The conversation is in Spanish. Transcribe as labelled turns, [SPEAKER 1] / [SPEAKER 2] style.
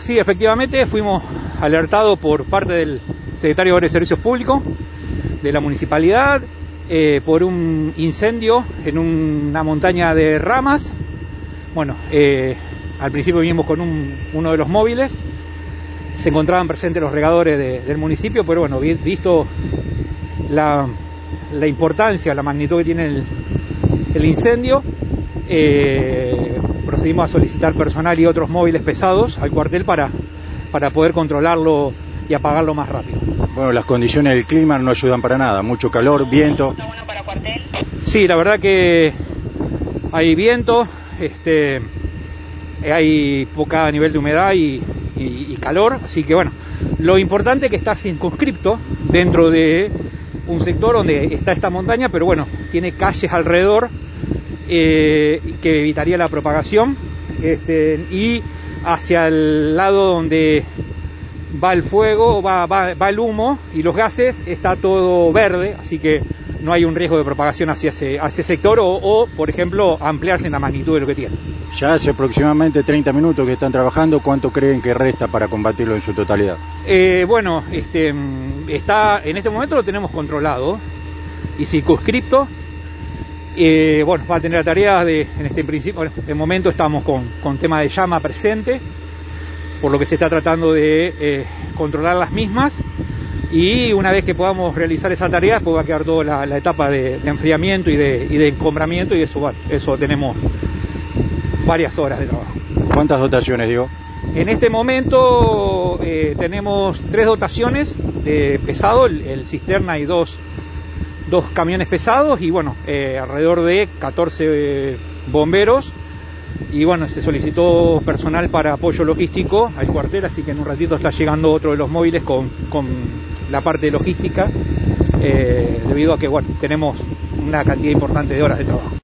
[SPEAKER 1] Sí, efectivamente fuimos alertados por parte del secretario de Servicios Públicos de la municipalidad por un incendio en una montaña de ramas. Bueno, al principio vinimos con uno de los móviles, se encontraban presentes los regadores del municipio, pero bueno, visto la importancia, la magnitud que tiene el incendio, procedimos a solicitar personal y otros móviles pesados al cuartel para poder controlarlo y apagarlo más rápido.
[SPEAKER 2] Bueno, las condiciones del clima no ayudan para nada, mucho calor, viento.
[SPEAKER 3] ¿Está bueno para cuartel?
[SPEAKER 1] Sí, la verdad que hay viento, hay poca nivel de humedad y calor, así que bueno, lo importante es que está circunscripto dentro de un sector donde está esta montaña, pero bueno, tiene calles alrededor que evitaría la propagación, y hacia el lado donde va el fuego, va el humo y los gases, está todo verde, así que no hay un riesgo de propagación hacia ese sector o, por ejemplo, ampliarse en la magnitud de lo que tiene.
[SPEAKER 2] Ya hace aproximadamente 30 minutos que están trabajando. ¿Cuánto creen que resta para combatirlo en su totalidad?
[SPEAKER 1] Bueno, en este momento lo tenemos controlado y circunscripto. Bueno, va a tener la tarea en este principio, de momento estamos con tema de llama presente, por lo que se está tratando de controlar las mismas, y una vez que podamos realizar esa tarea, pues va a quedar toda la etapa de enfriamiento y de encombramiento, y eso tenemos varias horas de trabajo.
[SPEAKER 2] ¿Cuántas dotaciones, digo?
[SPEAKER 1] En este momento tenemos 3 dotaciones de pesado, el cisterna y dos camiones pesados, y bueno, alrededor de 14 bomberos, y bueno, se solicitó personal para apoyo logístico al cuartel, así que en un ratito está llegando otro de los móviles con la parte logística, debido a que bueno, tenemos una cantidad importante de horas de trabajo.